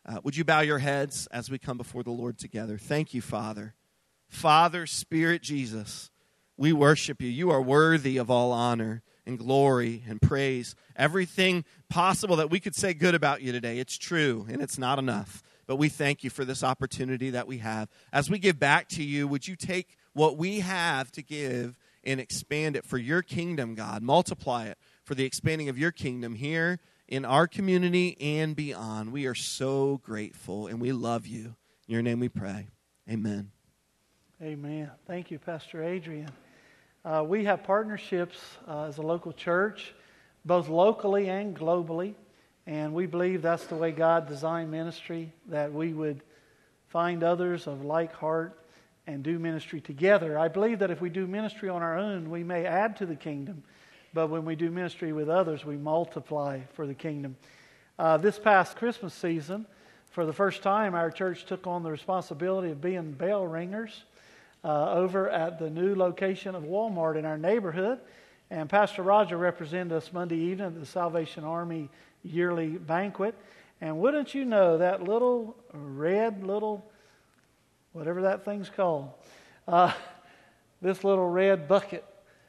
Would you bow your heads as we come before the Lord together? Thank you, Father. Father, Spirit, Jesus, we worship you. You are worthy of all honor and glory and praise. Everything possible that we could say good about you today, it's true and it's not enough. But we thank you for this opportunity that we have. As we give back to you, would you take what we have to give and expand it for your kingdom, God? Multiply it for the expanding of your kingdom here in our community and beyond. We are so grateful and we love you. In your name we pray. Amen. Amen. Thank you, Pastor Adrian. We have partnerships as a local church, both locally and globally. And we believe that's the way God designed ministry, that we would find others of like heart and do ministry together. I believe that if we do ministry on our own, we may add to the kingdom. But when we do ministry with others, we multiply for the kingdom. This past Christmas season, for the first time, our church took on the responsibility of being bell ringers over at the new location of Walmart in our neighborhood. And Pastor Roger represented us Monday evening at the Salvation Army yearly banquet. And wouldn't you know, that little red, whatever that thing's called, this little red bucket,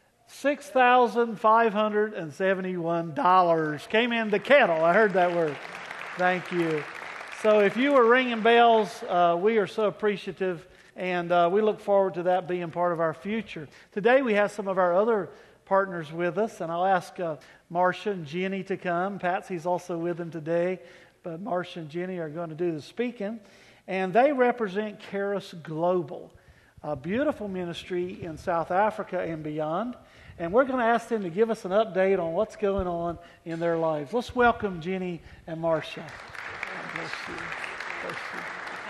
$6,571 came in the kettle. I heard that word. Thank you. So if you were ringing bells, we are so appreciative, and we look forward to that being part of our future. Today we have some of our other partners with us, and I'll ask Marcia and Jenny to come. Patsy's also with them today, but Marcia and Jenny are going to do the speaking. And they represent Charis Global, a beautiful ministry in South Africa and beyond. And we're going to ask them to give us an update on what's going on in their lives. Let's welcome Jenny and Marcia. Bless you. Bless you.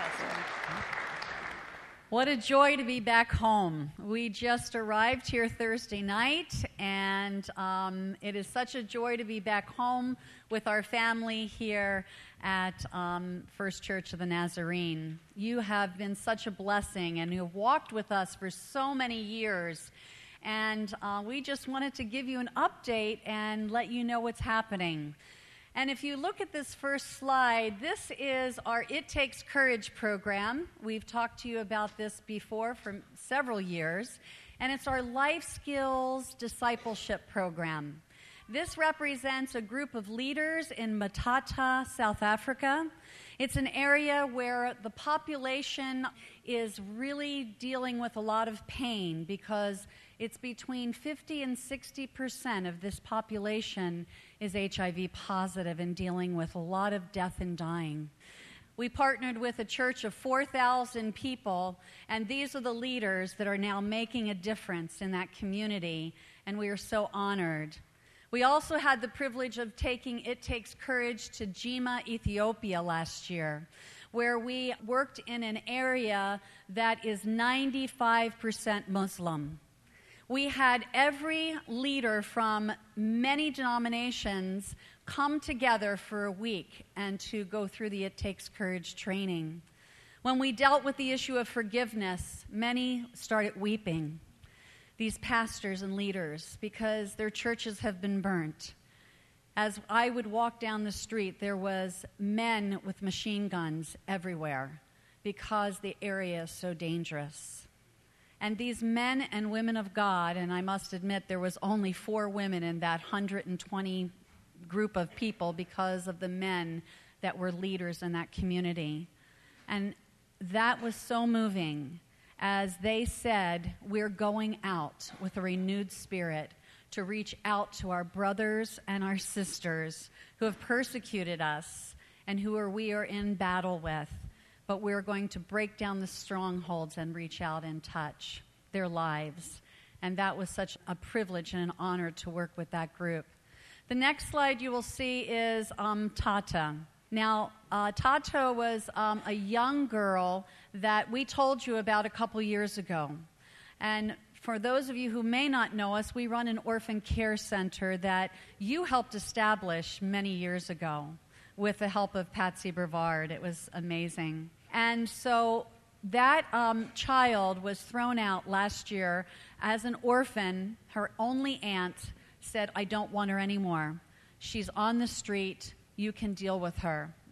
What a joy to be back home. We just arrived here Thursday night, and it is such a joy to be back home with our family here at First Church of the Nazarene. You have been such a blessing, and you have walked with us for so many years, and we just wanted to give you an update and let you know what's happening. And if you look at this first slide, this is our It Takes Courage program. We've talked to you about this before for several years, and it's our life skills discipleship program. This represents a group of leaders in Matata, South Africa. It's an area where the population is really dealing with a lot of pain because it's between 50 and 60% of this population is HIV positive and dealing with a lot of death and dying. We partnered with a church of 4,000 people, and these are the leaders that are now making a difference in that community, and we are so honored. We also had the privilege of taking It Takes Courage to Jima, Ethiopia last year, where we worked in an area that is 95% Muslim. We had every leader from many denominations come together for a week and to go through the It Takes Courage training. When we dealt with the issue of forgiveness, many started weeping, these pastors and leaders, because their churches have been burnt. As I would walk down the street, there was men with machine guns everywhere because the area is so dangerous. And these men and women of God, and I must admit there was only 4 women in that 120 group of people because of the men that were leaders in that community. And that was so moving as they said, we're going out with a renewed spirit to reach out to our brothers and our sisters who have persecuted us and who we are in battle with. But we're going to break down the strongholds and reach out and touch their lives. And that was such a privilege and an honor to work with that group. The next slide you will see is Tata. Now, Tata was a young girl that we told you about a couple years ago. And for those of you who may not know us, we run an orphan care center that you helped establish many years ago with the help of Patsy Brevard. It was amazing. And so that child was thrown out last year as an orphan. Her only aunt said, I don't want her anymore. She's on the street. You can deal with her.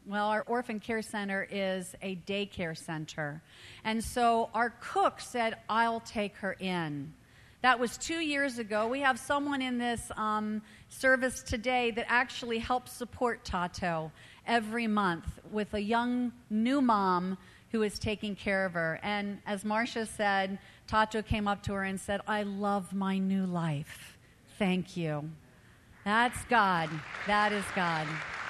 Well, our orphan care center is a daycare center. And so our cook said, I'll take her in. That was 2 years ago. We have someone in this service today that actually helps support Tato every month with a young new mom who is taking care of her. And as Marcia said, Tato came up to her and said, I love my new life. Thank you. That's God. That is God.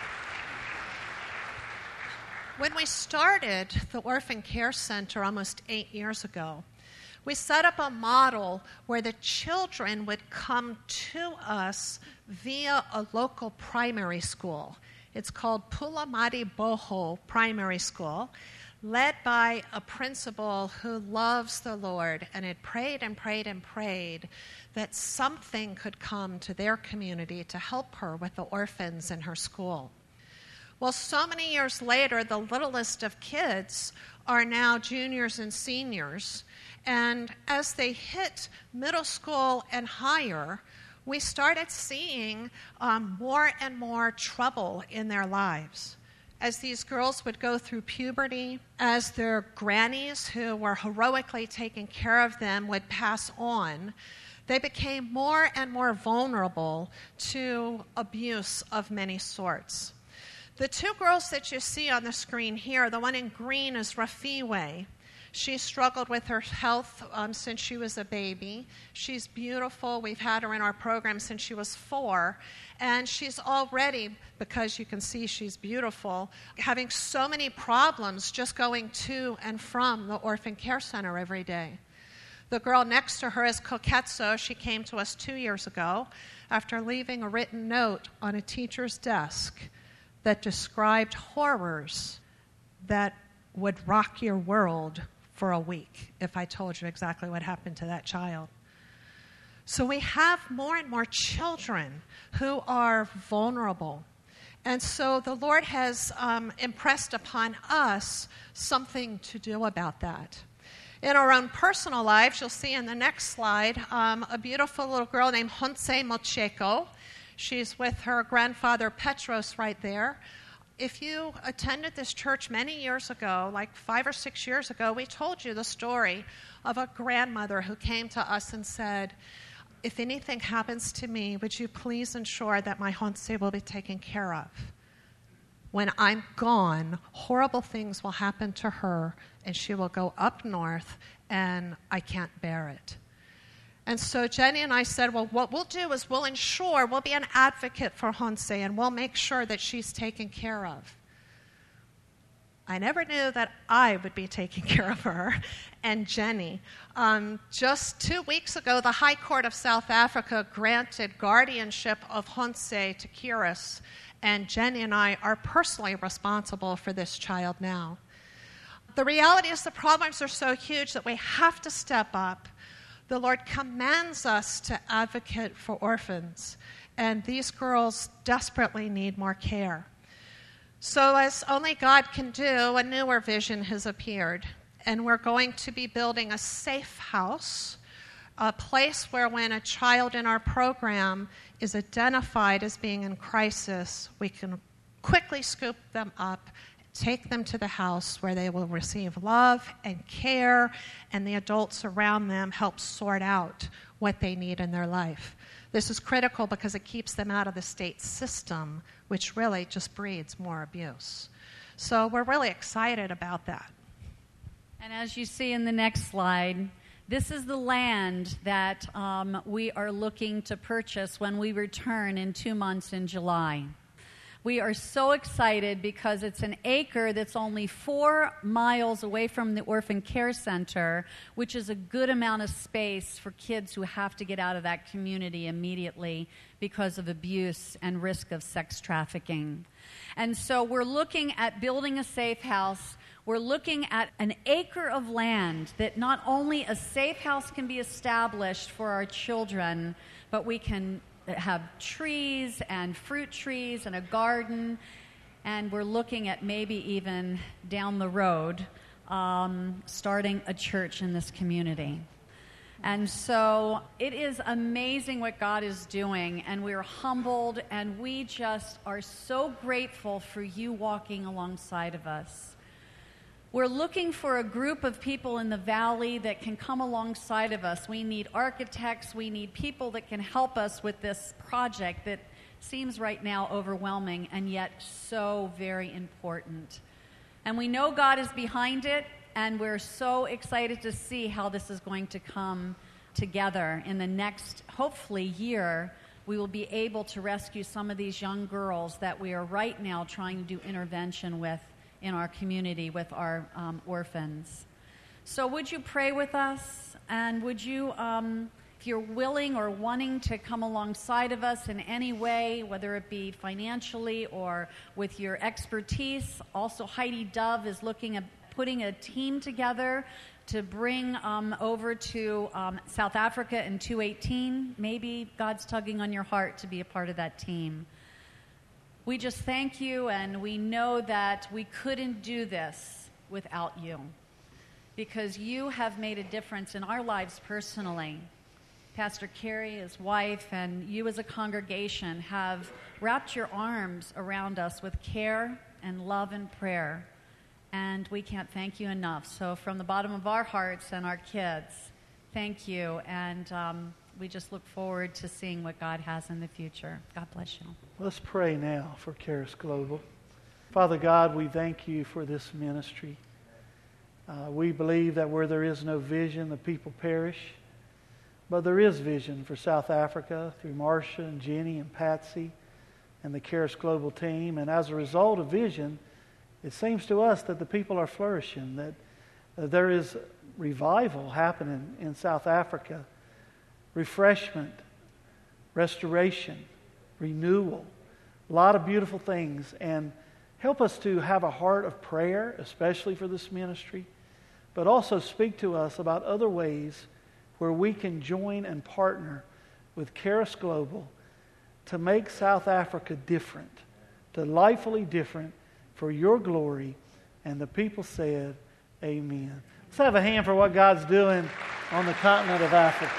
When we started the Orphan Care Center almost 8 years ago, we set up a model where the children would come to us via a local primary school. It's called Pulamati Boho Primary School, led by a principal who loves the Lord and had prayed and prayed and prayed that something could come to their community to help her with the orphans in her school. Well, so many years later, the littlest of kids are now juniors and seniors, and as they hit middle school and higher, we started seeing more and more trouble in their lives. As these girls would go through puberty, as their grannies who were heroically taking care of them would pass on, they became more and more vulnerable to abuse of many sorts. The two girls that you see on the screen here, the one in green is Rafiwe. She struggled with her health since she was a baby. She's beautiful. We've had her in our program since she was 4. And she's already, because you can see she's beautiful, having so many problems just going to and from the Orphan Care Center every day. The girl next to her is Koketso. She came to us 2 years ago after leaving a written note on a teacher's desk that described horrors that would rock your world for a week, if I told you exactly what happened to that child. So we have more and more children who are vulnerable. And so the Lord has impressed upon us something to do about that. In our own personal lives, you'll see in the next slide a beautiful little girl named Honse Mocheko. She's with her grandfather Petros right there. If you attended this church many years ago, like 5 or 6 years ago, we told you the story of a grandmother who came to us and said, if anything happens to me, would you please ensure that my Honse will be taken care of? When I'm gone, horrible things will happen to her, and she will go up north, and I can't bear it. And so Jenny and I said, well, what we'll do is we'll be an advocate for Honse, and we'll make sure that she's taken care of. I never knew that I would be taking care of her and Jenny. Just 2 weeks ago, the High Court of South Africa granted guardianship of Honse to Kiris, and Jenny and I are personally responsible for this child now. The reality is the problems are so huge that we have to step up. The Lord commands us to advocate for orphans, and these girls desperately need more care. So as only God can do, a newer vision has appeared, and we're going to be building a safe house, a place where when a child in our program is identified as being in crisis, we can quickly scoop them up, take them to the house where they will receive love and care, and the adults around them help sort out what they need in their life. This is critical because it keeps them out of the state system, which really just breeds more abuse. So we're really excited about that. And as you see in the next slide, this is the land that we are looking to purchase when we return in 2 months in July. We are so excited because it's an acre that's only 4 miles away from the Orphan Care Center, which is a good amount of space for kids who have to get out of that community immediately because of abuse and risk of sex trafficking. And so we're looking at building a safe house. We're looking at an acre of land that not only a safe house can be established for our children, but we can have trees and fruit trees and a garden, and we're looking at maybe even down the road starting a church in this community. And so it is amazing what God is doing, and we're humbled, and we just are so grateful for you walking alongside of us. We're looking for a group of people in the valley that can come alongside of us. We need architects. We need people that can help us with this project that seems right now overwhelming and yet so very important. And we know God is behind it, and we're so excited to see how this is going to come together in the next, hopefully, year. We will be able to rescue some of these young girls that we are right now trying to do intervention with in our community with our orphans. So would you pray with us? And would you, if you're willing or wanting to come alongside of us in any way, whether it be financially or with your expertise. Also, Heidi Dove is looking at putting a team together to bring over to South Africa in 2018. Maybe God's tugging on your heart to be a part of that team. We just thank you, and we know that we couldn't do this without you, because you have made a difference in our lives personally. Pastor Carey, his wife, and you as a congregation have wrapped your arms around us with care and love and prayer. And we can't thank you enough. So from the bottom of our hearts and our kids, thank you. And we just look forward to seeing what God has in the future. God bless you. Let's pray now for Charis Global. Father God, we thank you for this ministry. We believe that where there is no vision, the people perish. But there is vision for South Africa through Marcia and Jenny and Patsy and the Charis Global team. And as a result of vision, it seems to us that the people are flourishing, that there is revival happening in South Africa, refreshment, restoration, renewal, a lot of beautiful things. And help us to have a heart of prayer, especially for this ministry, but also speak to us about other ways where we can join and partner with Charis Global to make South Africa different, delightfully different, for your glory. And the people said, amen. Let's have a hand for what God's doing on the continent of Africa.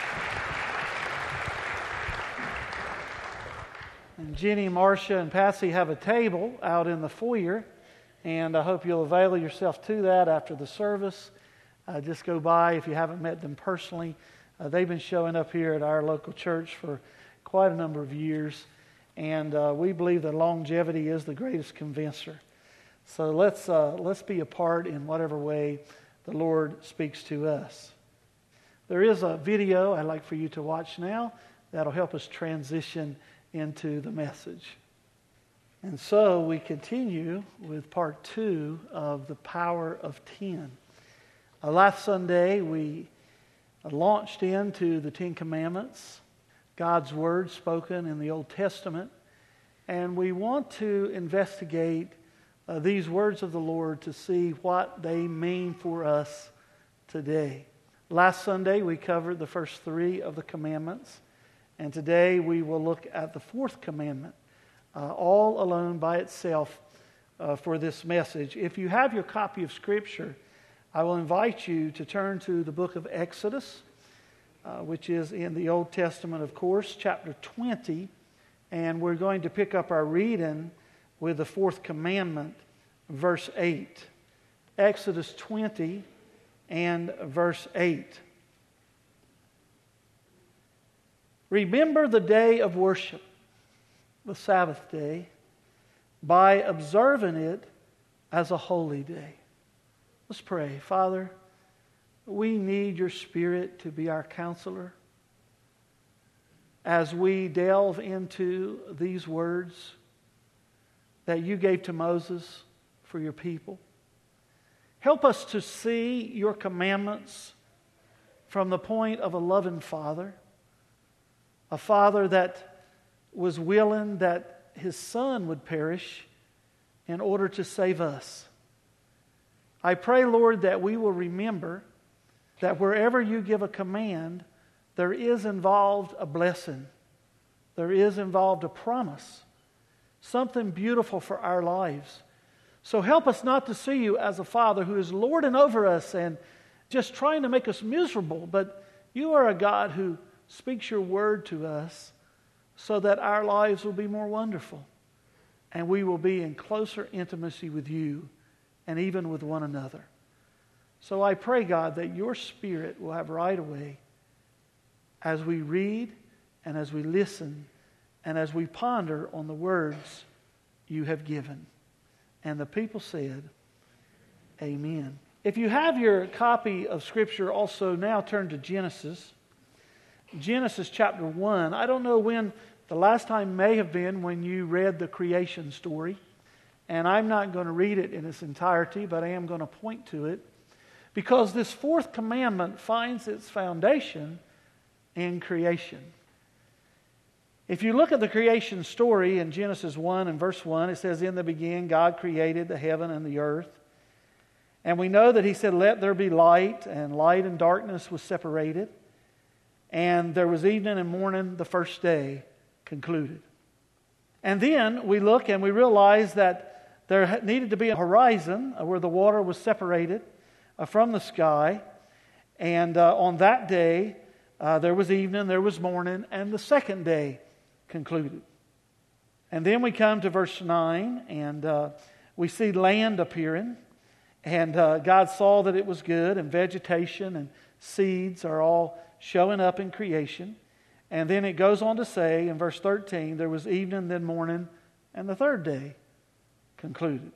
And Jenny, Marcia, and Patsy have a table out in the foyer, and I hope you'll avail yourself to that after the service. Just go by if you haven't met them personally. They've been showing up here at our local church for quite a number of years. And we believe that longevity is the greatest convincer. So let's be a part in whatever way the Lord speaks to us. There is a video I'd like for you to watch now that'll help us transition into the message. And so we continue with part 2 of the Power of 10. Last Sunday we launched into the 10 Commandments, God's Word spoken in the Old Testament. And we want to investigate these words of the Lord to see what they mean for us today. Last Sunday we covered the first 3 of the commandments. And today we will look at the 4th commandment, all alone by itself for this message. If you have your copy of Scripture, I will invite you to turn to the book of Exodus, which is in the Old Testament, of course, chapter 20. And we're going to pick up our reading with the 4th commandment, verse 8. Exodus 20 and verse 8. Remember the day of worship, the Sabbath day, by observing it as a holy day. Let's pray. Father, we need your Spirit to be our counselor as we delve into these words that you gave to Moses for your people. Help us to see your commandments from the point of a loving Father, a Father that was willing that His Son would perish in order to save us. I pray, Lord, that we will remember that wherever you give a command, there is involved a blessing. There is involved a promise. Something beautiful for our lives. So help us not to see you as a Father who is lording over us and just trying to make us miserable, but You are a God who speaks your word to us so that our lives will be more wonderful and we will be in closer intimacy with you and even with one another. So I pray, God, that your Spirit will have right of way as we read and as we listen and as we ponder on the words you have given. And the people said, Amen. If you have your copy of Scripture, also now turn to Genesis. Genesis chapter 1. I don't know when the last time may have been when you read the creation story. And I'm not going to read it in its entirety, but I am going to point to it. Because this fourth commandment finds its foundation in creation. If you look at the creation story in Genesis 1 and verse 1, it says, In the beginning God created the heaven and the earth. And we know that He said, Let there be light, and light and darkness was separated. And there was evening and morning the first day concluded. And then we look and we realize that there needed to be a horizon where the water was separated from the sky. And on that day, there was evening, there was morning, and the second day concluded. And then we come to verse 9, and we see land appearing. And God saw that it was good, and vegetation and seeds are all showing up in creation. And then it goes on to say in verse 13, there was evening, then morning, and the third day concluded.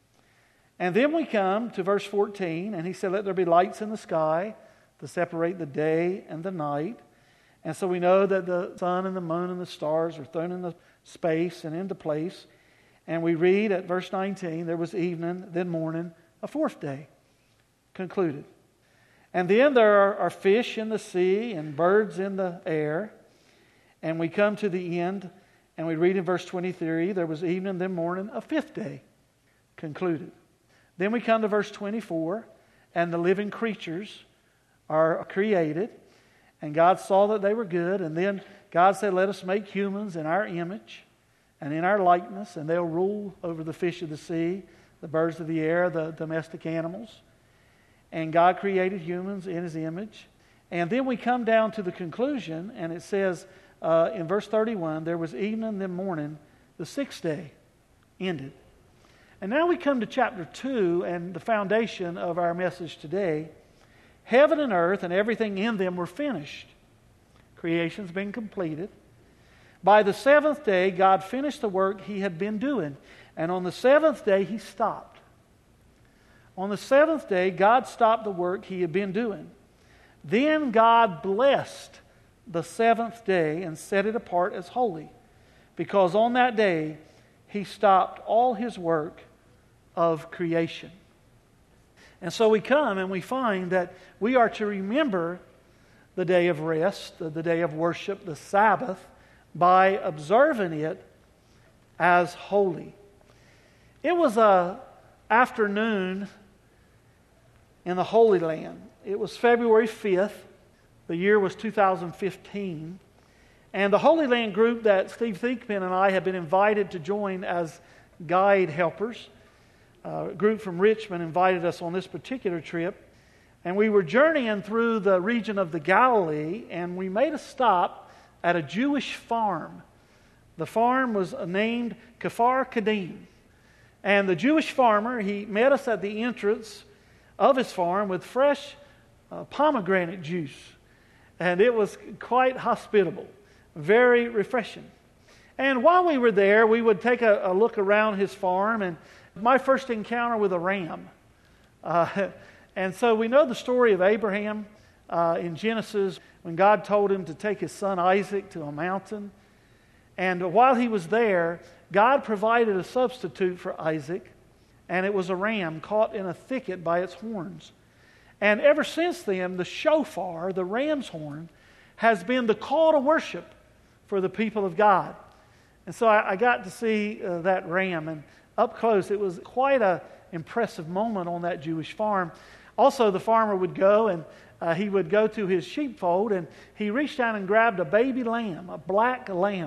And then we come to verse 14, and He said, Let there be lights in the sky to separate the day and the night. And so we know that the sun and the moon and the stars are thrown into space and into place. And we read at verse 19, there was evening, then morning, a fourth day concluded. And then there are fish in the sea and birds in the air. And we come to the end, and we read in verse 23, there was evening, then morning, a fifth day concluded. Then we come to verse 24, and the living creatures are created. And God saw that they were good. And then God said, Let us make humans in our image and in our likeness, and they'll rule over the fish of the sea, the birds of the air, the domestic animals. And God created humans in His image. And then we come down to the conclusion, and it says in verse 31, there was evening, then morning, the sixth day ended. And now we come to chapter 2 and the foundation of our message today. Heaven and earth and everything in them were finished. Creation's been completed. By the seventh day, God finished the work He had been doing. And on the seventh day, He stopped. On the seventh day, God stopped the work He had been doing. Then God blessed the seventh day and set it apart as holy, because on that day He stopped all His work of creation. And so we come and we find that we are to remember the day of rest, the day of worship, the Sabbath, by observing it as holy. It was an afternoon in the Holy Land. It was February 5th. The year was 2015. And the Holy Land group that Steve Thiekman and I have been invited to join as guide helpers, a group from Richmond invited us on this particular trip. And we were journeying through the region of the Galilee, and we made a stop at a Jewish farm. The farm was named Kfar Kadim. And the Jewish farmer, he met us at the entrance of his farm with fresh pomegranate juice. And it was quite hospitable, very refreshing. And while we were there, we would take a look around his farm, and my first encounter with a ram. And so we know the story of Abraham in Genesis, when God told him to take his son Isaac to a mountain. And while he was there, God provided a substitute for Isaac, and it was a ram caught in a thicket by its horns. And ever since then, the shofar, the ram's horn, has been the call to worship for the people of God. And so I got to see that ram, and up close, it was quite an impressive moment on that Jewish farm. Also, the farmer would go, and he would go to his sheepfold, and he reached down and grabbed a baby lamb, a black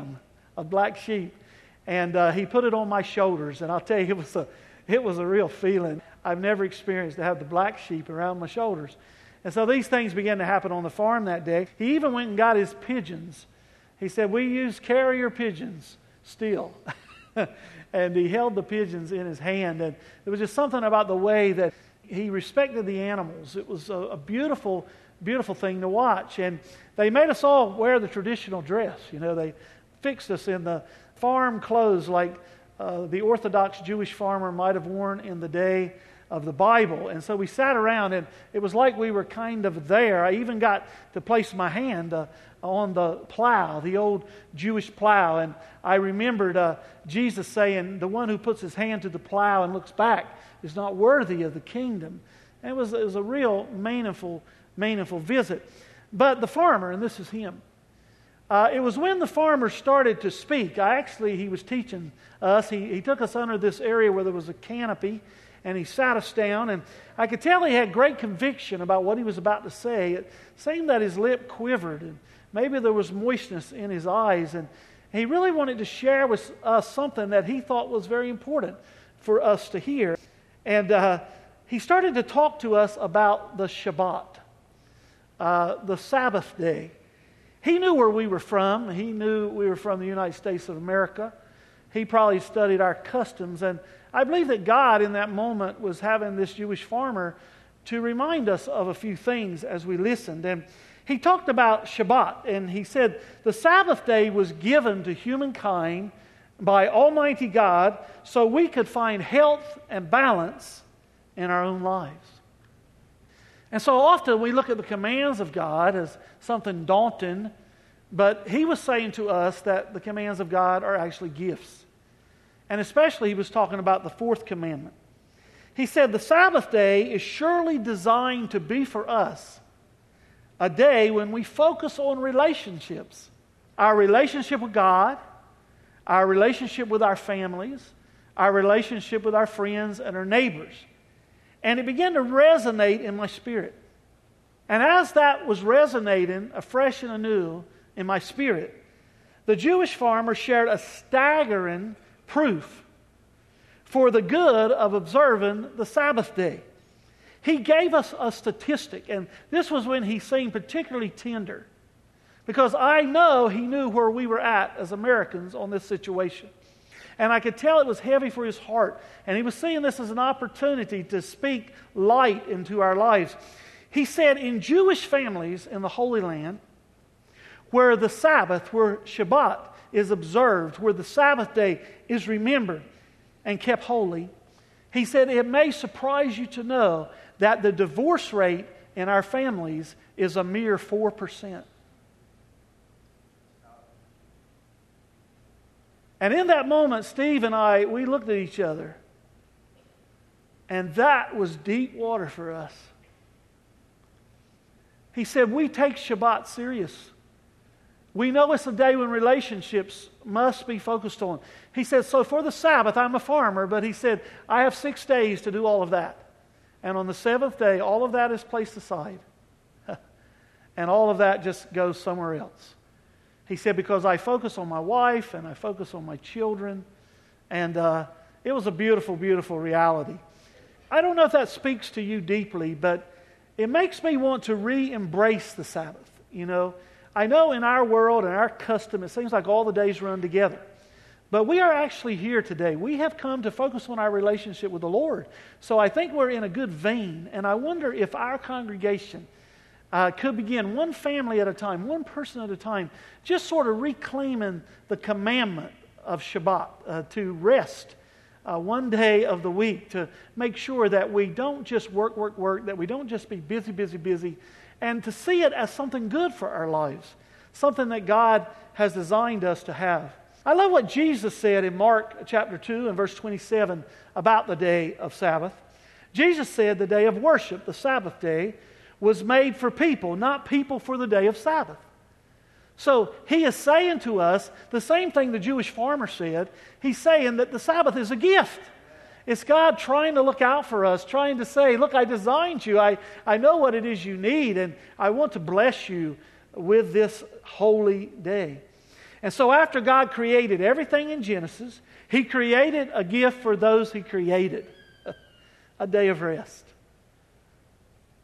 sheep, and he put it on my shoulders. And I'll tell you, it was a real feeling I've never experienced, to have the black sheep around my shoulders. And so these things began to happen on the farm that day. He even went and got his pigeons. He said, we use carrier pigeons still. And he held the pigeons in his hand. And there was just something about the way that he respected the animals. It was a beautiful, beautiful thing to watch. And they made us all wear the traditional dress. You know, they fixed us in the farm clothes like the Orthodox Jewish farmer might have worn in the day of the Bible. And so we sat around, and it was like we were kind of there. I even got to place my hand on the plow, the old Jewish plow. And I remembered Jesus saying, the one who puts his hand to the plow and looks back is not worthy of the kingdom. And it was a real meaningful visit. But the farmer, and this is him, it was when the farmer started to speak. He was teaching us. He took us under this area where there was a canopy, and he sat us down, and I could tell he had great conviction about what he was about to say. It seemed that his lip quivered, and maybe there was moistness in his eyes, and he really wanted to share with us something that he thought was very important for us to hear. And he started to talk to us about the Shabbat, the Sabbath day. He knew where we were from. He knew we were from the United States of America. He probably studied our customs, and I believe that God in that moment was having this Jewish farmer to remind us of a few things as we listened. And he talked about Shabbat, and he said the Sabbath day was given to humankind by Almighty God so we could find health and balance in our own lives. And so often we look at the commands of God as something daunting, but he was saying to us that the commands of God are actually gifts. And especially he was talking about the fourth commandment. He said the Sabbath day is surely designed to be for us a day when we focus on relationships. Our relationship with God, our relationship with our families, our relationship with our friends and our neighbors. And it began to resonate in my spirit. And as that was resonating afresh and anew in my spirit, the Jewish farmer shared a staggering proof for the good of observing the Sabbath day. He gave us a statistic, and this was when he seemed particularly tender, because I know he knew where we were at as Americans on this situation. And I could tell it was heavy for his heart, and he was seeing this as an opportunity to speak light into our lives. He said in Jewish families in the Holy Land, where the Sabbath, where Shabbat is observed, where the Sabbath day is remembered and kept holy, he said it may surprise you to know that the divorce rate in our families is a mere 4%. And in that moment, Steve and I, we looked at each other, and that was deep water for us. He said, we take Shabbat serious. We know it's a day when relationships must be focused on. He said, so for the Sabbath, I'm a farmer, but he said, I have 6 days to do all of that. And on the seventh day, all of that is placed aside. And all of that just goes somewhere else. He said, because I focus on my wife and I focus on my children. And it was a beautiful, beautiful reality. I don't know if that speaks to you deeply, but it makes me want to re-embrace the Sabbath. You know, I know in our world and our custom, it seems like all the days run together. But we are actually here today. We have come to focus on our relationship with the Lord. So I think we're in a good vein. And I wonder if our congregation could begin one family at a time, one person at a time, just sort of reclaiming the commandment of Shabbat, to rest one day of the week, to make sure that we don't just work, that we don't just be busy, and to see it as something good for our lives, something that God has designed us to have. I love what Jesus said in Mark chapter 2 and verse 27 about the day of Sabbath. Jesus said the day of worship, the Sabbath day, was made for people, not people for the day of Sabbath. So he is saying to us the same thing the Jewish farmer said. He's saying that the Sabbath is a gift. It's God trying to look out for us, trying to say, look, I designed you. I know what it is you need, and I want to bless you with this holy day. And so after God created everything in Genesis, He created a gift for those He created, a day of rest.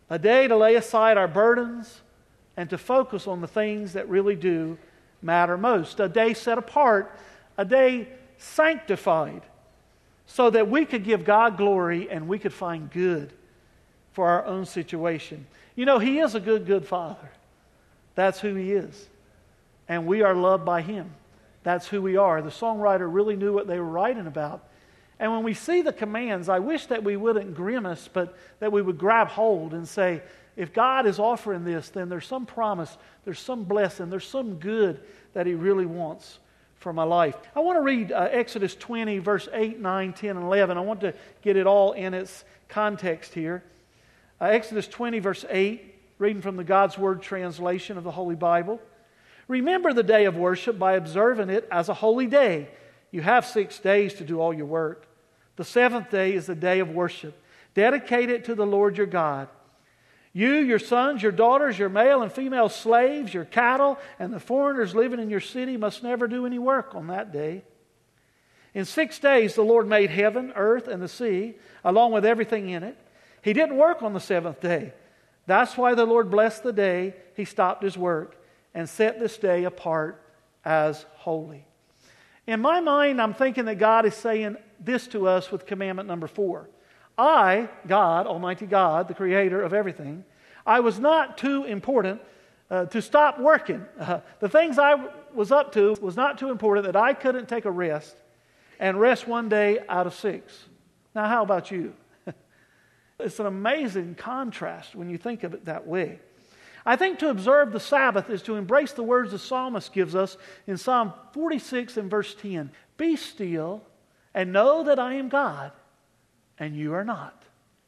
A day to lay aside our burdens and to focus on the things that really do matter most. A day set apart, a day sanctified, so that we could give God glory and we could find good for our own situation. You know, He is a good, good Father. That's who He is. And we are loved by Him. That's who we are. The songwriter really knew what they were writing about. And when we see the commands, I wish that we wouldn't grimace, but that we would grab hold and say, if God is offering this, then there's some promise, there's some blessing, there's some good that He really wants for my life. I want to read Exodus 20, verse 8, 9, 10, and 11. I want to get it all in its context here. Exodus 20, verse 8, reading from the God's Word translation of the Holy Bible. Remember the day of worship by observing it as a holy day. You have 6 days to do all your work. The seventh day is the day of worship. Dedicate it to the Lord your God. You, your sons, your daughters, your male and female slaves, your cattle, and the foreigners living in your city must never do any work on that day. In 6 days the Lord made heaven, earth, and the sea, along with everything in it. He didn't work on the seventh day. That's why the Lord blessed the day He stopped His work and set this day apart as holy. In my mind, I'm thinking that God is saying this to us with commandment number 4. I, God, Almighty God, the Creator of everything, I was not too important to stop working. The things I was up to was not too important that I couldn't take a rest and rest one day out of 6. Now, how about you? It's an amazing contrast when you think of it that way. I think to observe the Sabbath is to embrace the words the psalmist gives us in Psalm 46 and verse 10. Be still and know that I am God and you are not.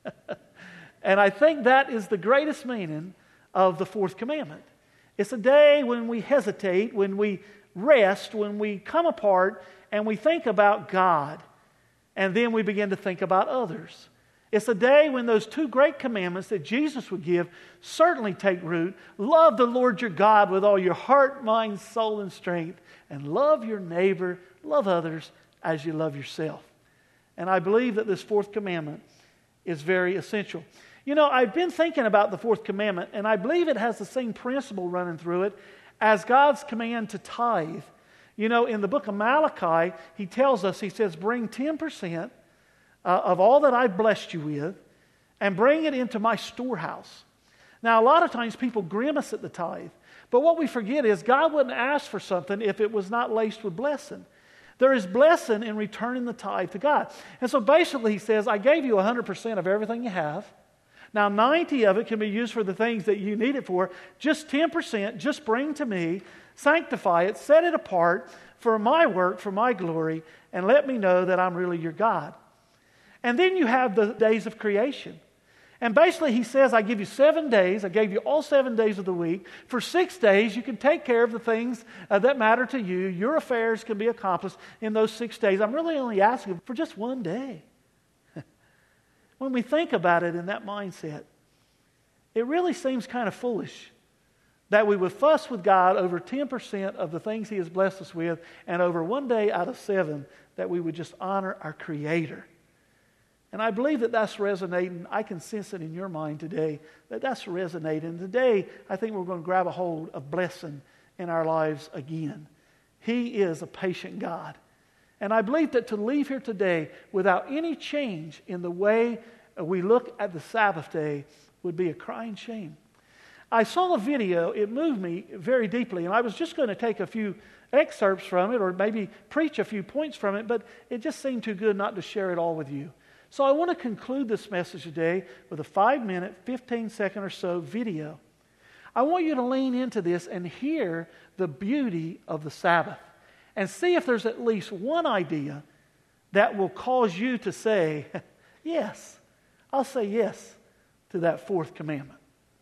And I think that is the greatest meaning of the fourth commandment. It's a day when we hesitate, when we rest, when we come apart and we think about God, and then we begin to think about others. It's a day when those 2 great commandments that Jesus would give certainly take root. Love the Lord your God with all your heart, mind, soul, and strength. And love your neighbor, love others as you love yourself. And I believe that this fourth commandment is very essential. You know, I've been thinking about the fourth commandment, and I believe it has the same principle running through it as God's command to tithe. You know, in the book of Malachi, He tells us, He says, bring 10% of all that I've blessed you with, and bring it into my storehouse. Now, a lot of times people grimace at the tithe, but what we forget is God wouldn't ask for something if it was not laced with blessing. There is blessing in returning the tithe to God. And so basically He says, I gave you 100% of everything you have. Now 90 of it can be used for the things that you need it for. Just 10%, just bring to me, sanctify it, set it apart for my work, for my glory, and let me know that I'm really your God. And then you have the days of creation. And basically He says, I give you 7 days. I gave you all 7 days of the week. For 6 days, you can take care of the things that matter to you. Your affairs can be accomplished in those 6 days. I'm really only asking for just 1 day. When we think about it in that mindset, it really seems kind of foolish that we would fuss with God over 10% of the things He has blessed us with, and over 1 day out of 7 that we would just honor our Creator. And I believe that that's resonating. I can sense it in your mind today, that that's resonating. Today, I think we're going to grab a hold of blessing in our lives again. He is a patient God. And I believe that to leave here today without any change in the way we look at the Sabbath day would be a crying shame. I saw a video, it moved me very deeply, and I was just going to take a few excerpts from it or maybe preach a few points from it, but it just seemed too good not to share it all with you. So I want to conclude this message today with a 5-minute, 15-second or so video. I want you to lean into this and hear the beauty of the Sabbath and see if there's at least one idea that will cause you to say, yes, I'll say yes to that fourth commandment.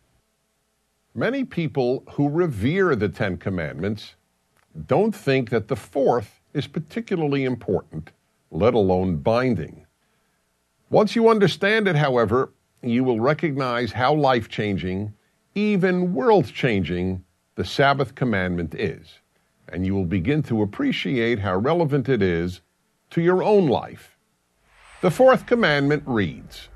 Many people who revere the 10 Commandments don't think that the fourth is particularly important, let alone binding. Once you understand it, however, you will recognize how life-changing, even world-changing, the Sabbath commandment is, and you will begin to appreciate how relevant it is to your own life. The fourth commandment reads,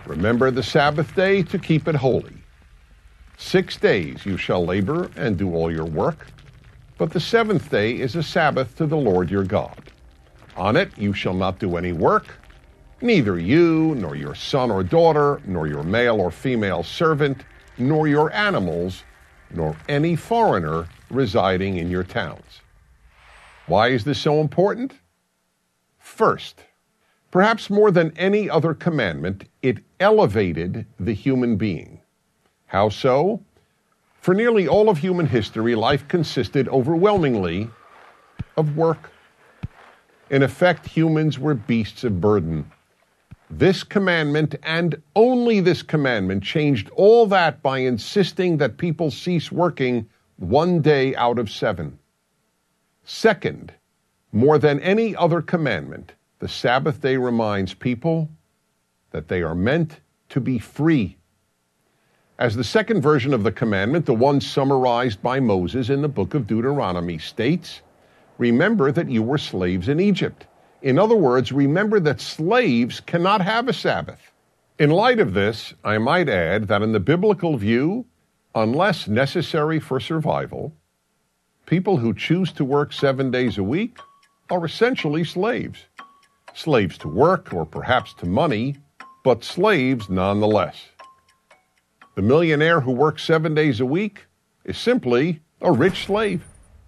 Remember the Sabbath day to keep it holy. 6 days you shall labor and do all your work, but the seventh day is a Sabbath to the Lord your God. On it you shall not do any work, neither you, nor your son or daughter, nor your male or female servant, nor your animals, nor any foreigner residing in your towns. Why is this so important? First, perhaps more than any other commandment, it elevated the human being. How so? For nearly all of human history, life consisted overwhelmingly of work. In effect, humans were beasts of burden. This commandment, and only this commandment, changed all that by insisting that people cease working 1 day out of 7. Second, more than any other commandment, the Sabbath day reminds people that they are meant to be free. As the second version of the commandment, the one summarized by Moses in the book of Deuteronomy, states, remember that you were slaves in Egypt. In other words, remember that slaves cannot have a Sabbath. In light of this, I might add that in the biblical view, unless necessary for survival, people who choose to work 7 days a week are essentially slaves. Slaves to work or perhaps to money, but slaves nonetheless. The millionaire who works 7 days a week is simply a rich slave.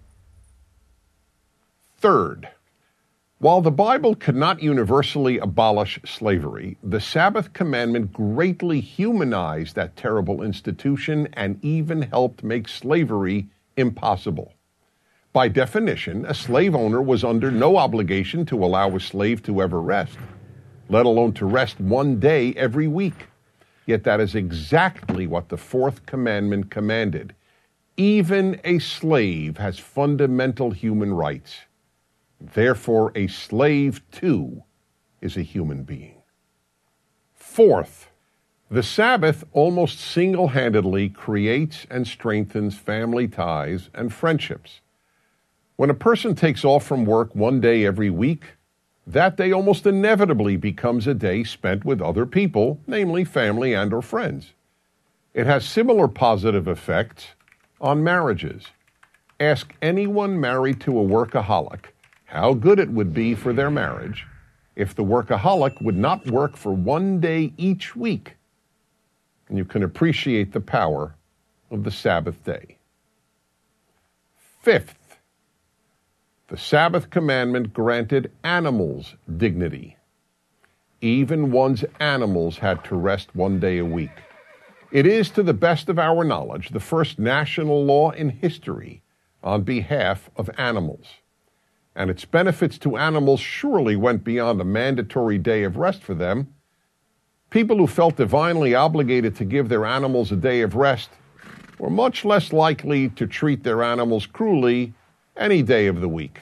Third, while the Bible could not universally abolish slavery, the Sabbath commandment greatly humanized that terrible institution and even helped make slavery impossible. By definition, a slave owner was under no obligation to allow a slave to ever rest, let alone to rest 1 day every week. Yet that is exactly what the fourth commandment commanded. Even a slave has fundamental human rights. Therefore, a slave, too, is a human being. Fourth, the Sabbath almost single-handedly creates and strengthens family ties and friendships. When a person takes off from work 1 day every week, that day almost inevitably becomes a day spent with other people, namely family and or friends. It has similar positive effects on marriages. Ask anyone married to a workaholic how good it would be for their marriage if the workaholic would not work for 1 day each week. And you can appreciate the power of the Sabbath day. Fifth, the Sabbath commandment granted animals dignity. Even one's animals had to rest 1 day a week. It is, to the best of our knowledge, the first national law in history on behalf of animals. And its benefits to animals surely went beyond a mandatory day of rest for them. People who felt divinely obligated to give their animals a day of rest were much less likely to treat their animals cruelly any day of the week.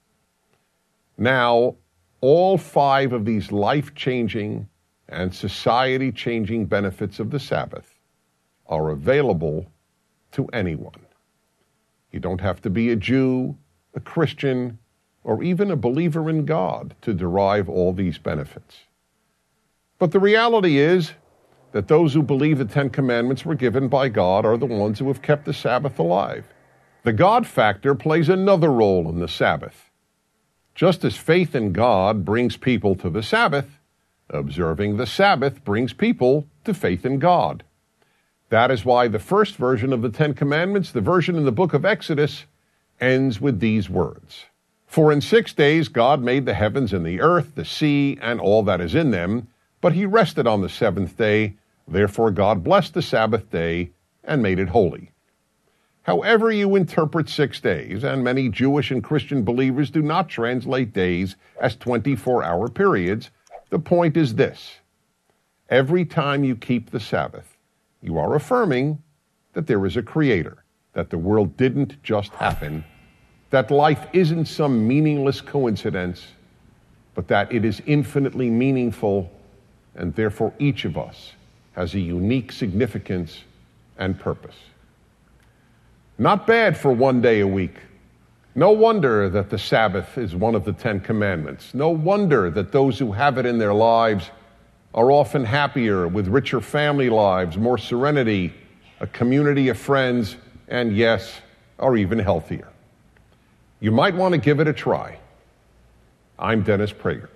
Now, all 5 of these life-changing and society-changing benefits of the Sabbath are available to anyone. You don't have to be a Jew, a Christian, or even a believer in God to derive all these benefits. But the reality is that those who believe the 10 Commandments were given by God are the ones who have kept the Sabbath alive. The God factor plays another role in the Sabbath. Just as faith in God brings people to the Sabbath, observing the Sabbath brings people to faith in God. That is why the first version of the 10 Commandments, the version in the book of Exodus, ends with these words. For in 6 days God made the heavens and the earth, the sea, and all that is in them, but he rested on the 7th day. Therefore God blessed the Sabbath day and made it holy. However you interpret 6 days, and many Jewish and Christian believers do not translate days as 24-hour periods, the point is this. Every time you keep the Sabbath, you are affirming that there is a creator, that the world didn't just happen, that life isn't some meaningless coincidence, but that it is infinitely meaningful, and therefore each of us has a unique significance and purpose. Not bad for 1 day a week. No wonder that the Sabbath is one of the 10 Commandments. No wonder that those who have it in their lives are often happier with richer family lives, more serenity, a community of friends, and yes, are even healthier. You might want to give it a try. I'm Dennis Prager.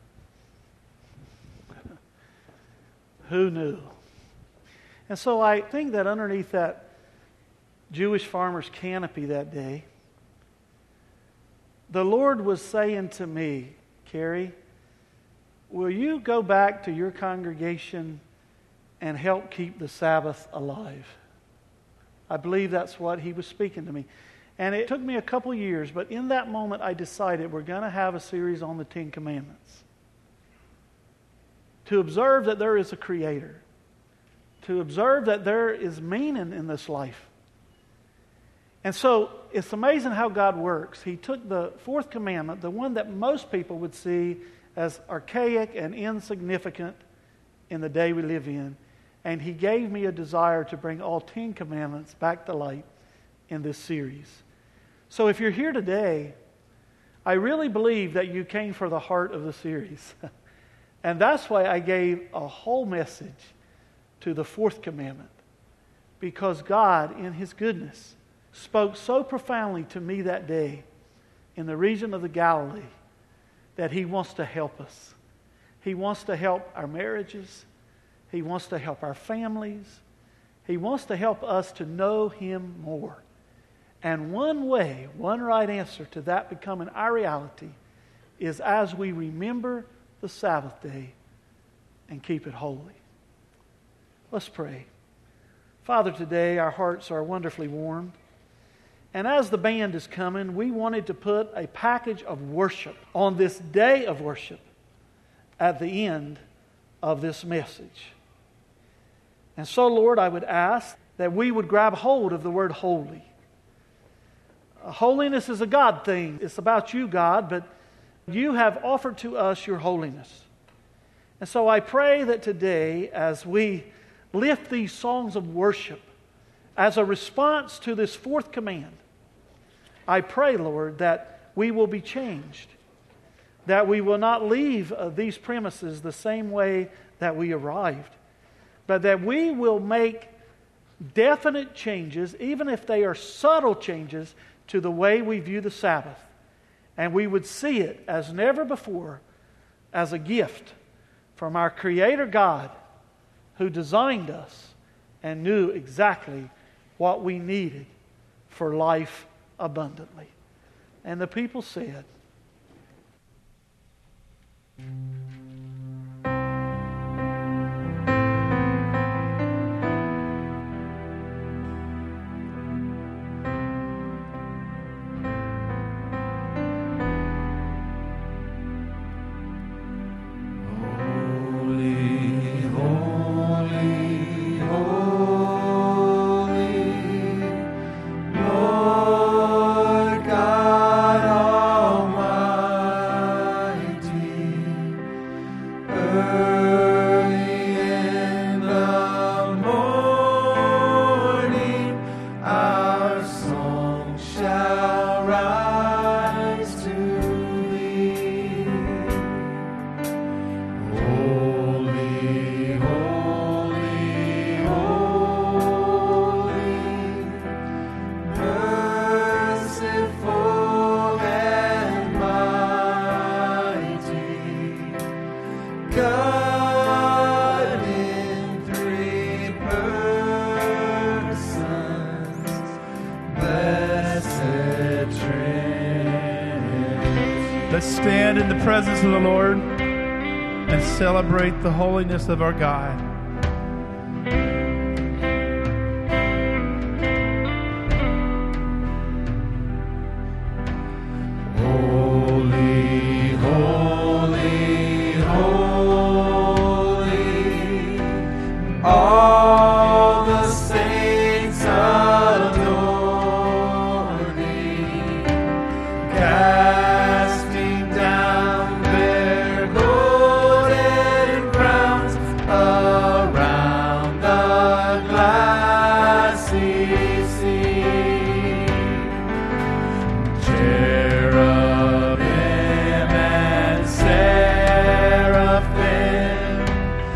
Who knew? And so I think that underneath that Jewish farmer's canopy that day, the Lord was saying to me, Carrie, will you go back to your congregation and help keep the Sabbath alive? I believe that's what He was speaking to me. And it took me a couple years, but in that moment I decided we're going to have a series on the Ten Commandments. To observe that there is a Creator. To observe that there is meaning in this life. And so it's amazing how God works. He took the fourth commandment, the one that most people would see as archaic and insignificant in the day we live in, and He gave me a desire to bring all 10 commandments back to light in this series. So if you're here today, I really believe that you came for the heart of the series. And that's why I gave a whole message to the fourth commandment. Because God, in His goodness, spoke so profoundly to me that day in the region of the Galilee that He wants to help us. He wants to help our marriages. He wants to help our families. He wants to help us to know Him more. And one way, one right answer to that becoming our reality is as we remember the Sabbath day and keep it holy. Let's pray. Father, today our hearts are wonderfully warmed. And as the band is coming, we wanted to put a package of worship on this day of worship at the end of this message. And so, Lord, I would ask that we would grab hold of the word holy. Holiness is a God thing. It's about you, God, but you have offered to us your holiness. And so I pray that today, as we lift these songs of worship as a response to this fourth command, I pray, Lord, that we will be changed, that we will not leave these premises the same way that we arrived, but that we will make definite changes, even if they are subtle changes, to the way we view the Sabbath. And we would see it as never before as a gift from our Creator God, who designed us and knew exactly what we needed for life abundantly. And the people said, Let's stand in the presence of the Lord and celebrate the holiness of our God. Holy, holy, holy, all the saints adore Thee, casting down their golden crowns around the glassy sea. Cherubim and seraphim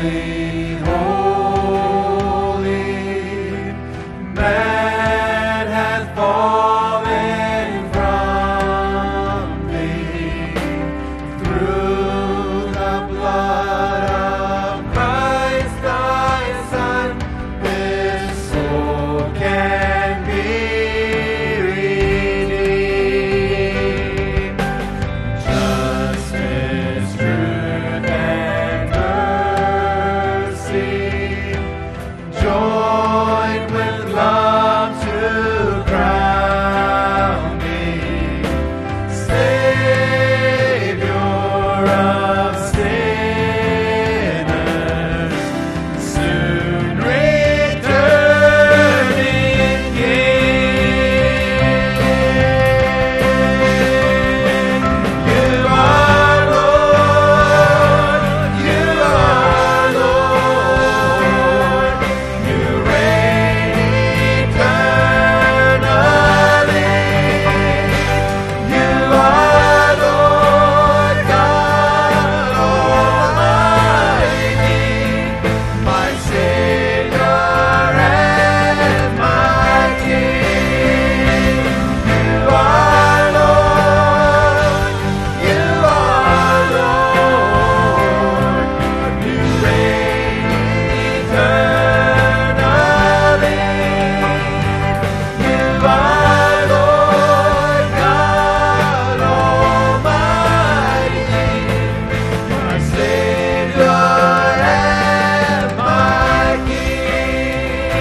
Holy, holy, man hath fallen from thee. Through the blood of Christ thy Son, this soul can be redeemed. Justice, truth, and mercy, joined with love to crown thee, Savior of sinners, soon returning King. You are Lord, you are Lord, you reign eternally. You are Lord God Almighty, my Savior and my King. You are Lord, you are Lord, you reign eternally. You are Lord God Almighty, my Savior and my King.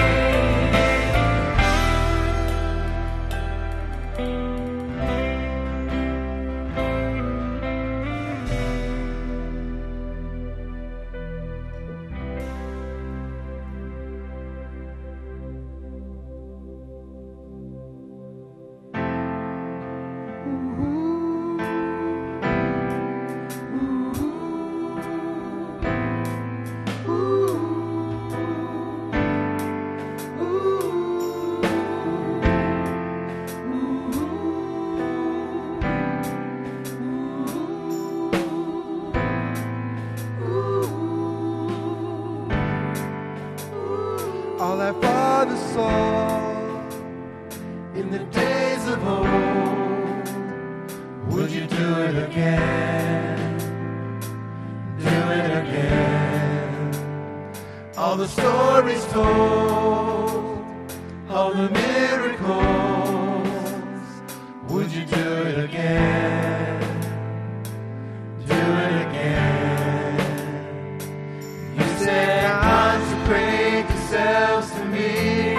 All our fathers saw in the days of old, would you do it again? Do it again. All the stories told, all the miracles, would you do it again? Do it again. You said, consecrate yourselves to me,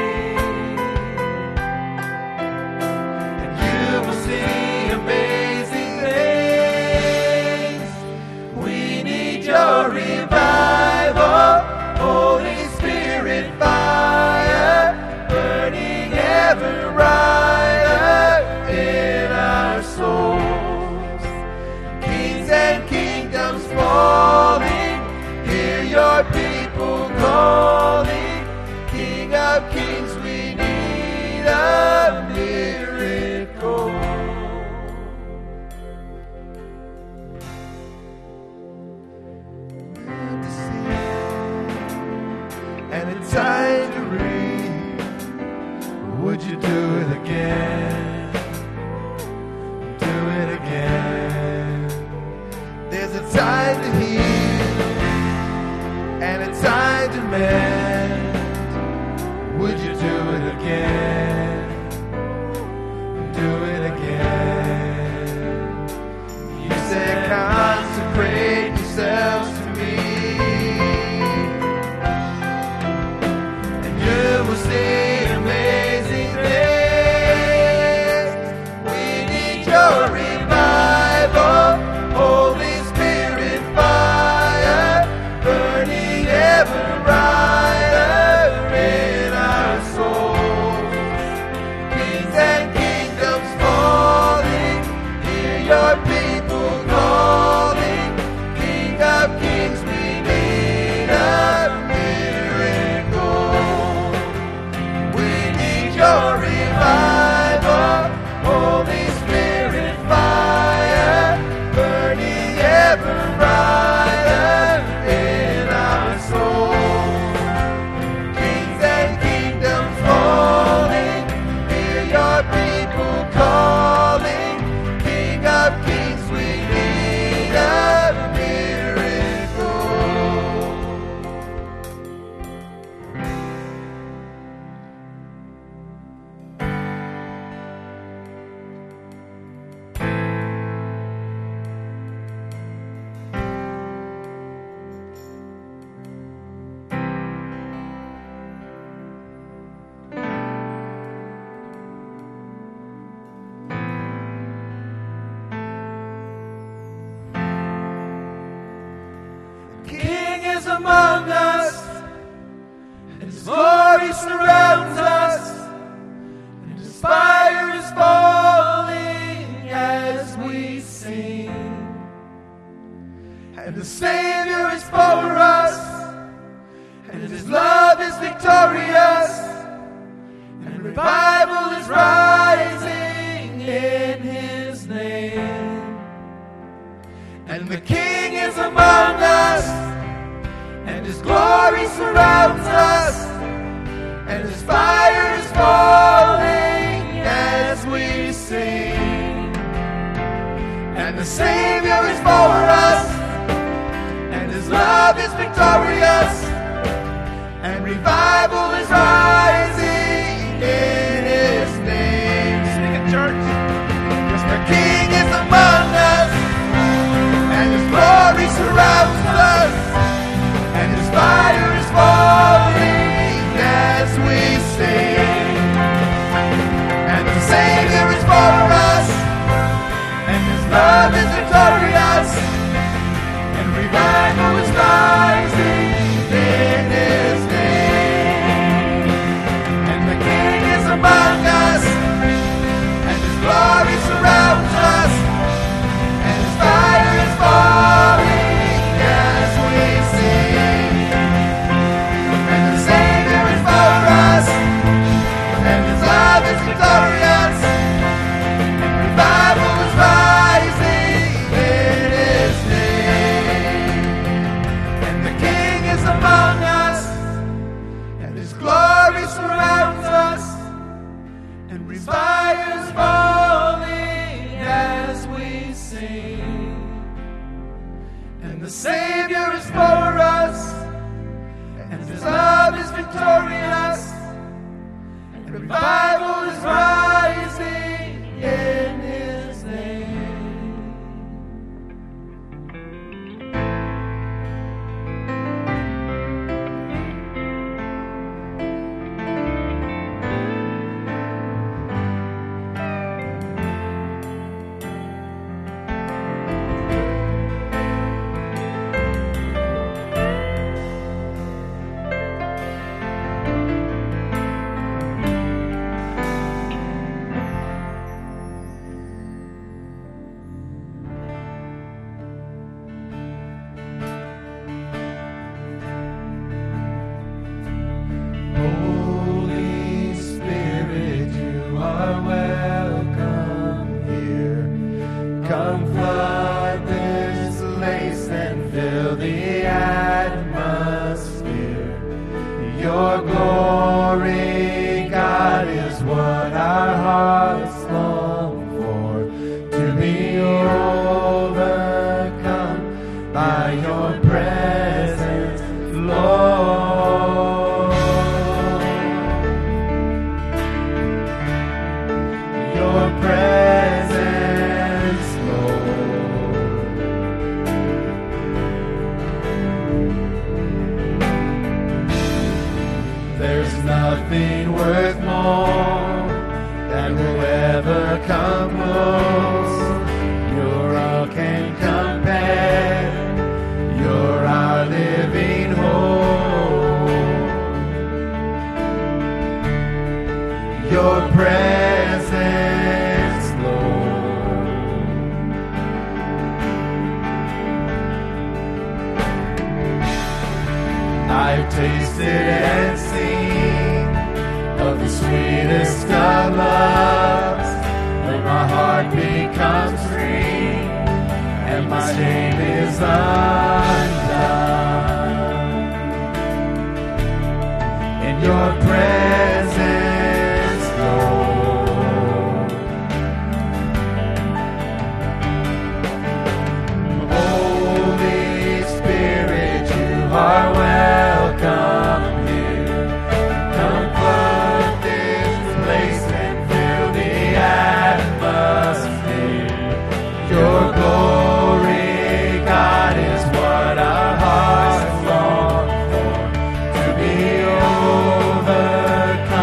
and you will see amazing things. We need your revival, Holy Spirit fire, burning ever brighter in our souls. Kings and kingdoms falling, hear your people calling. King of kings, we need a miracle. And to see, and it's time to read. Would you do it again? Do it again. There's a time to heal and a time to mend. Would you do it again? Do it again. You said, consecrate yourselves to me, and you will see amazing things. We need your revival, Holy Spirit fire, burning ever brighter in our souls. Kings and kingdoms falling, hear your people calling. King of kings, we need a miracle. We need your revival, Holy Spirit fire, burning ever brighter in our souls. among us, and His glory surrounds us, and His fire is falling as we sing. And the Savior is for us, and His love is victorious, and revival is rising in His name. And the King is among us, and His glory surrounds us, and His fire is falling as we sing. And the Savior is for us, and His love is victorious, and revival is rising in His name. Sing it, church. Yes, the King is among us, and His glory surrounds us, and His fire is falling as we sing. And the Savior is for us, and His love is victorious, and revival is rising in His name. And the King is among us, and His glory surrounds us, and His fire is falling as we sing. And the Savior is for us, and His love is victorious, and revival is rising in His name. And the King is among us, and His glory surrounds us, and revival is falling as we sing. And the Savior is for us, and His love is victorious, and revival is rising in His name. Holy Spirit, you are welcome here. Come flood this place and fill the atmosphere. Your glory, God, is what our hearts long for, to be overcome by your presence, Lord. Your presence, Lord. There's nothing worth more that will ever come close. Your all can compare. You're our living hope. Your presence, Lord. I've tasted and seen of the sweetest of loves, when my heart becomes free and my shame is undone. In your presence, Lord. Holy Spirit, you are welcome here. Come flood this place and fill the atmosphere. Your glory, God, is what our hearts long for, to be overcome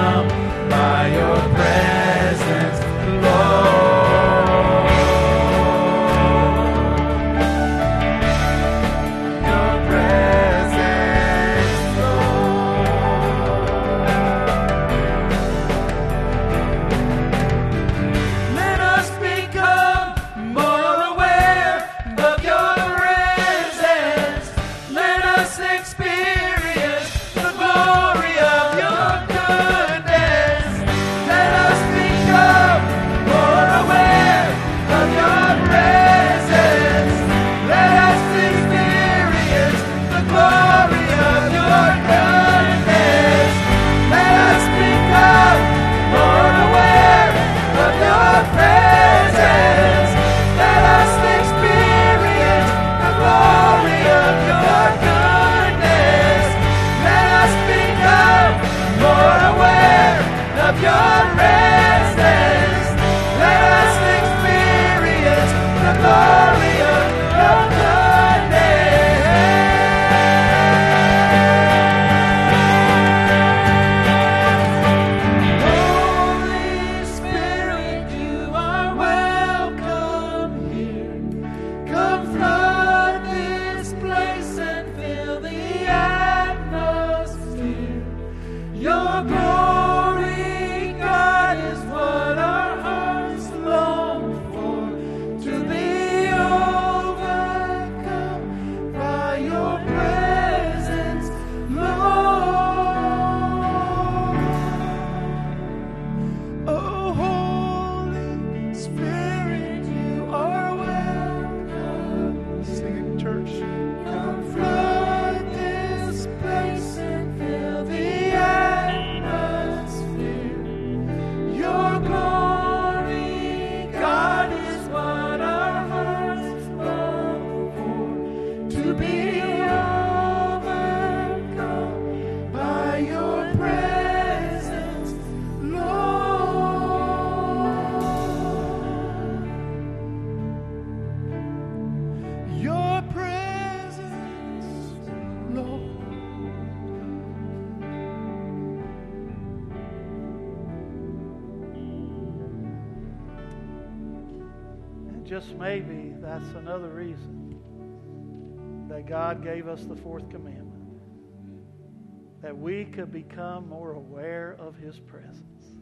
just maybe, that's another reason that God gave us the fourth commandment, that we could become more aware of His presence.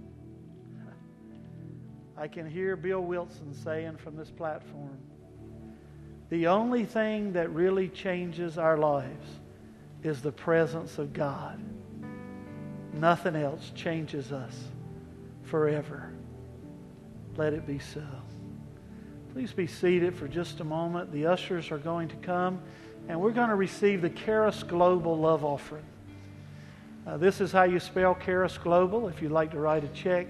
I can hear Bill Wilson saying from this platform, the only thing that really changes our lives is the presence of God. Nothing else changes us forever. Let it be so. Please be seated for just a moment. The ushers are going to come, and we're going to receive the Charis Global Love Offering. This is how you spell Charis Global. If you'd like to write a check,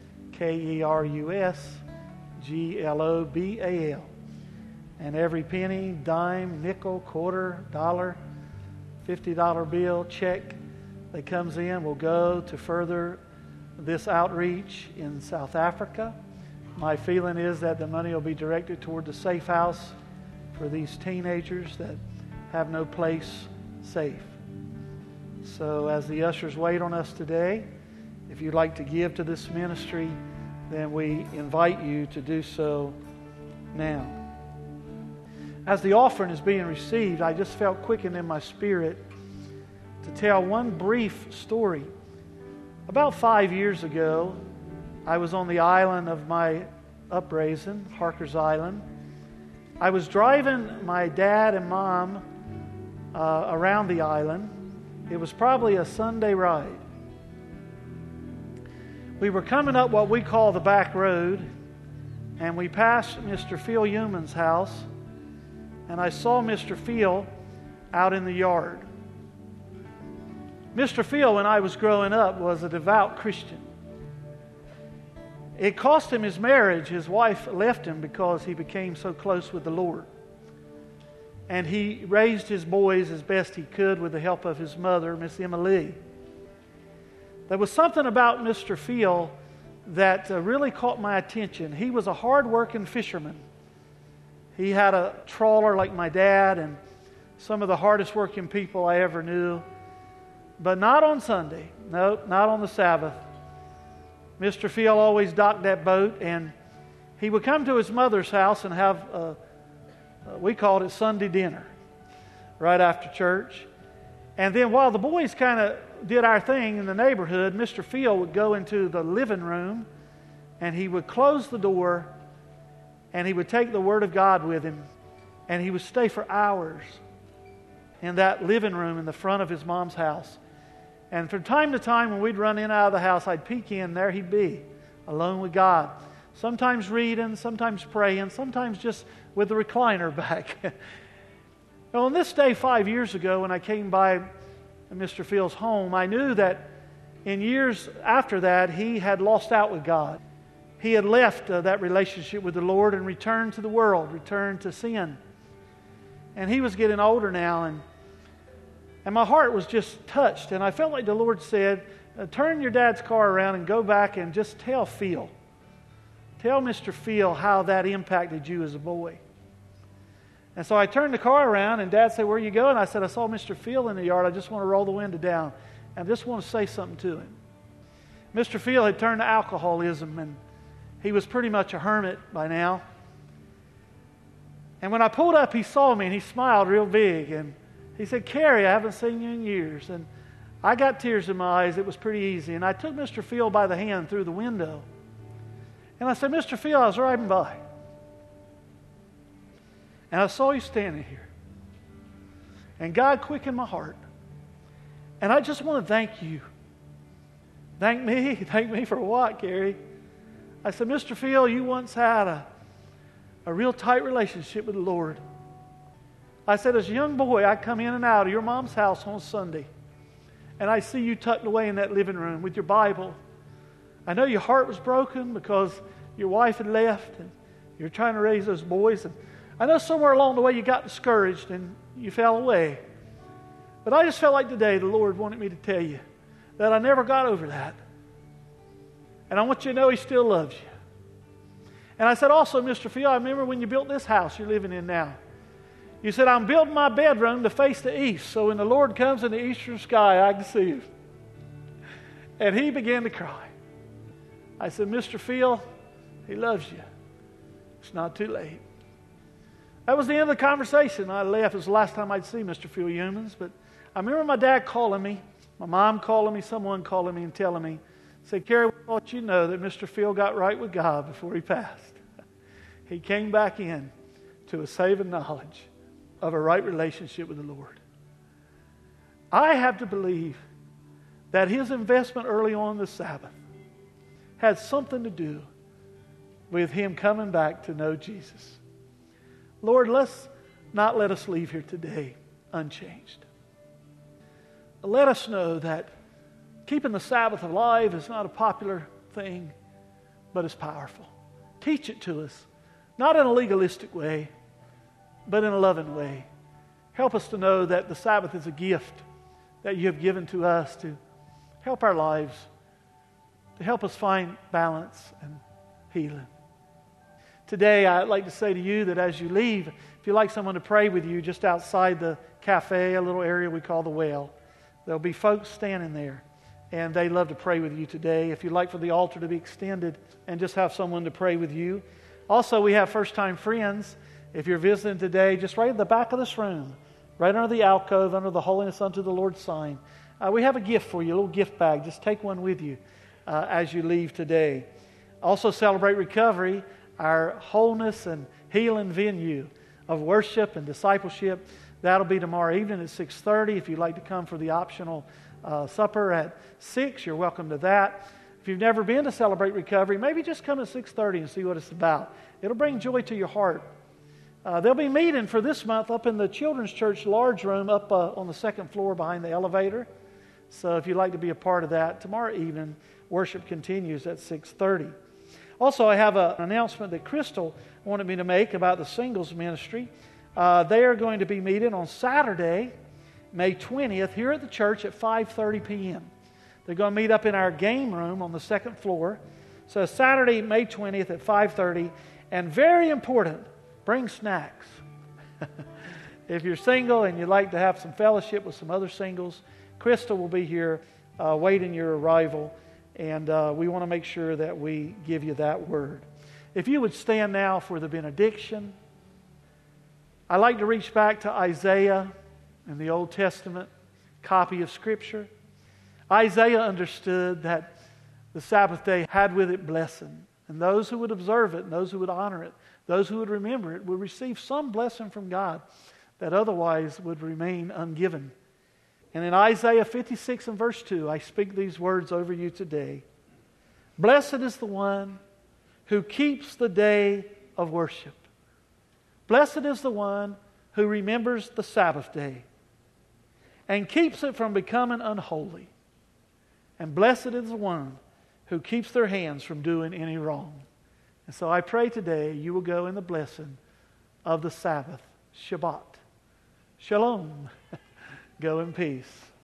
KERUSGLOBAL. And every penny, dime, nickel, quarter, dollar, $50 bill, check that comes in will go to further this outreach in South Africa. My feeling is that the money will be directed toward the safe house for these teenagers that have no place safe. So as the ushers wait on us today, if you'd like to give to this ministry, then we invite you to do so now. As the offering is being received, I just felt quickened in my spirit to tell one brief story. About 5 years ago, I was on the island of my upraising, Harker's Island. I was driving my dad and mom around the island. It was probably a Sunday ride. We were coming up what we call the back road, and we passed Mr. Phil Human's house, and I saw Mr. Phil out in the yard. Mr. Phil, when I was growing up, was a devout Christian. It cost him his marriage. His wife left him because he became so close with the Lord. And he raised his boys as best he could with the help of his mother, Miss Emma Lee. There was something about Mr. Phil that really caught my attention. He was a hard-working fisherman. He had a trawler like my dad and some of the hardest-working people I ever knew. But not on Sunday. No, not on the Sabbath. Mr. Phil always docked that boat, and he would come to his mother's house and have, we called it Sunday dinner, right after church. And then while the boys kind of did our thing in the neighborhood, Mr. Phil would go into the living room, and he would close the door, and he would take the Word of God with him, and he would stay for hours in that living room in the front of his mom's house. And from time to time, when we'd run in and out of the house, I'd peek in, there he'd be, alone with God. Sometimes reading, sometimes praying, sometimes just with the recliner back. Well, on this day 5 years ago, when I came by Mr. Phil's home, I knew that in years after that, he had lost out with God. He had left that relationship with the Lord and returned to the world, returned to sin. And he was getting older now, and my heart was just touched. And I felt like the Lord said, turn your dad's car around and go back and just tell Phil. Tell Mr. Phil how that impacted you as a boy. And so I turned the car around, and Dad said, where are you going? I said, I saw Mr. Phil in the yard. I just want to roll the window down. And I just want to say something to him. Mr. Phil had turned to alcoholism, and he was pretty much a hermit by now. And when I pulled up, he saw me, and he smiled real big. And he said, Carrie, I haven't seen you in years. And I got tears in my eyes. It was pretty easy. And I took Mr. Phil by the hand through the window. And I said, Mr. Phil, I was riding by. And I saw you standing here. And God quickened my heart. And I just want to thank you. Thank me? Thank me for what, Gary? I said, Mr. Phil, you once had a real tight relationship with the Lord. I said, as a young boy, I'd come in and out of your mom's house on Sunday. And I see you tucked away in that living room with your Bible. I know your heart was broken because your wife had left and you were trying to raise those boys. And I know somewhere along the way you got discouraged and you fell away. But I just felt like today the Lord wanted me to tell you that I never got over that. And I want you to know He still loves you. And I said also, Mr. Phil, I remember when you built this house you're living in now. You said, I'm building my bedroom to face the east, so when the Lord comes in the eastern sky, I can see Him. And he began to cry. I said, Mr. Phil, He loves you. It's not too late. That was the end of the conversation. I left. It was the last time I'd see Mr. Phil Humans. But I remember my dad calling me, my mom calling me, someone calling me and telling me, said, Kerry, we thought you know that Mr. Phil got right with God before he passed. He came back in to a saving knowledge of a right relationship with the Lord. I have to believe that his investment early on the Sabbath had something to do with him coming back to know Jesus. Lord, let's not let us leave here today unchanged. Let us know that keeping the Sabbath alive is not a popular thing, but it's powerful. Teach it to us, not in a legalistic way, but in a loving way. Help us to know that the Sabbath is a gift that you have given to us to help our lives, to help us find balance and healing. Today, I'd like to say to you that as you leave, if you'd like someone to pray with you just outside the cafe, a little area we call the Well, there'll be folks standing there, and they'd love to pray with you today. If you'd like for the altar to be extended and just have someone to pray with you. Also, we have first-time friends. If you're visiting today, just right at the back of this room, right under the alcove, under the Holiness Unto the Lord sign, we have a gift for you, a little gift bag. Just take one with you as you leave today. Also, Celebrate Recovery, our wholeness and healing venue of worship and discipleship. That'll be tomorrow evening at 6:30. If you'd like to come for the optional supper at 6, you're welcome to that. If you've never been to Celebrate Recovery, maybe just come at 6:30 and see what it's about. It'll bring joy to your heart. There'll be meeting for this month up in the Children's Church large room up on the second floor behind the elevator. So if you'd like to be a part of that, tomorrow evening, worship continues at 6:30. Also, I have an announcement that Crystal wanted me to make about the singles ministry. They are going to be meeting on Saturday, May 20th, here at the church at 5:30 p.m. They're going to meet up in our game room on the second floor. So Saturday, May 20th at 5:30. And very important, bring snacks. If you're single and you'd like to have some fellowship with some other singles, Crystal will be here waiting your arrival. And we want to make sure that we give you that word. If you would stand now for the benediction. I like to reach back to Isaiah in the Old Testament copy of Scripture. Isaiah understood that the Sabbath day had with it blessing. And those who would observe it and those who would honor it, those who would remember it, would receive some blessing from God that otherwise would remain ungiven. And in Isaiah 56 and verse 2, I speak these words over you today. Blessed is the one who keeps the day of worship. Blessed is the one who remembers the Sabbath day and keeps it from becoming unholy. And blessed is the one who keeps their hands from doing any wrong. And so I pray today you will go in the blessing of the Sabbath, Shabbat. Shalom. Go in peace.